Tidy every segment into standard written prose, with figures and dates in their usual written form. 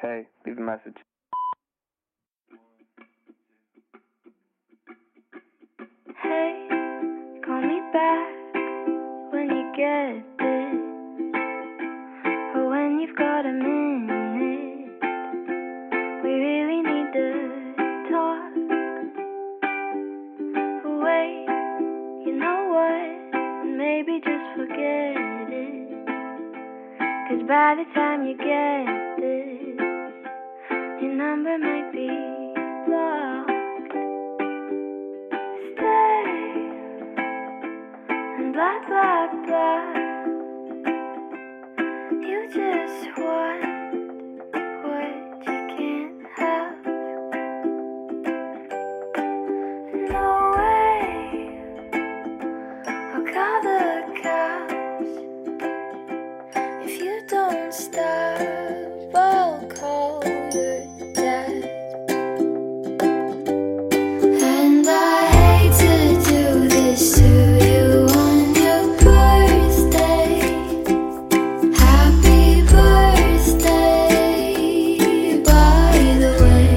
Hey, leave a message. Hey, call me back when you get this, or when you've got a minute. We really need to talk. Wait, you know what? Maybe just forget it. 'Cause by the time you get this, your number might be blocked. Stay and blah blah blah. You just want what you can't have. No way, I'll call the cops. If you don't stop, I'll call your dad. And I hate to do this to you on your birthday. Happy birthday, by the way.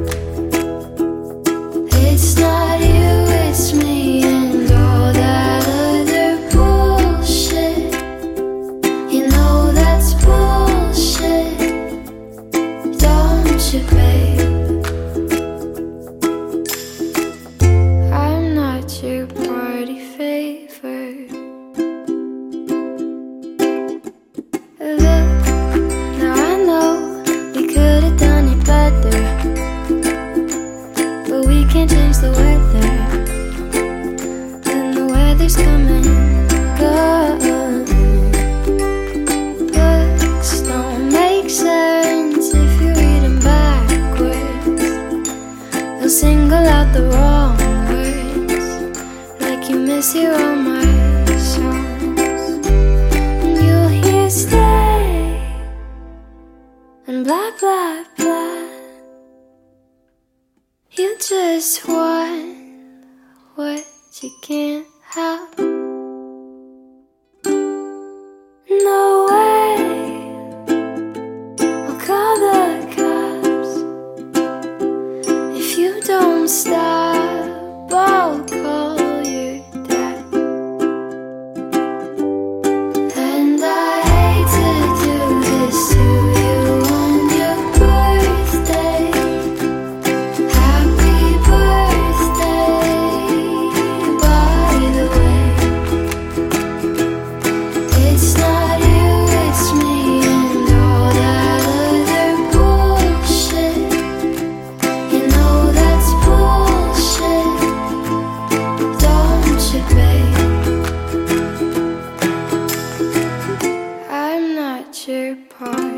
It's not you, it's me and all that other bullshit. You know that's bullshit, don't you, babe? I'm not your party favor. Look, now I know we could have done it better, but we can't change the weather, and the weather's coming. Books don't make sense if you read them backwards. They'll single out the wrong words, like you mishear all my songs. And you'll hear stay and blah blah blah. You just want what you can't have. No way, I'll call the cops. If you don't stop, I'll call your dad. And I hate to do this to you on your birthday. Happy birthday, by the way. It's not you, it's me and all that other bullshit. You know that's bullshit, don't you, babe? I'm not your part.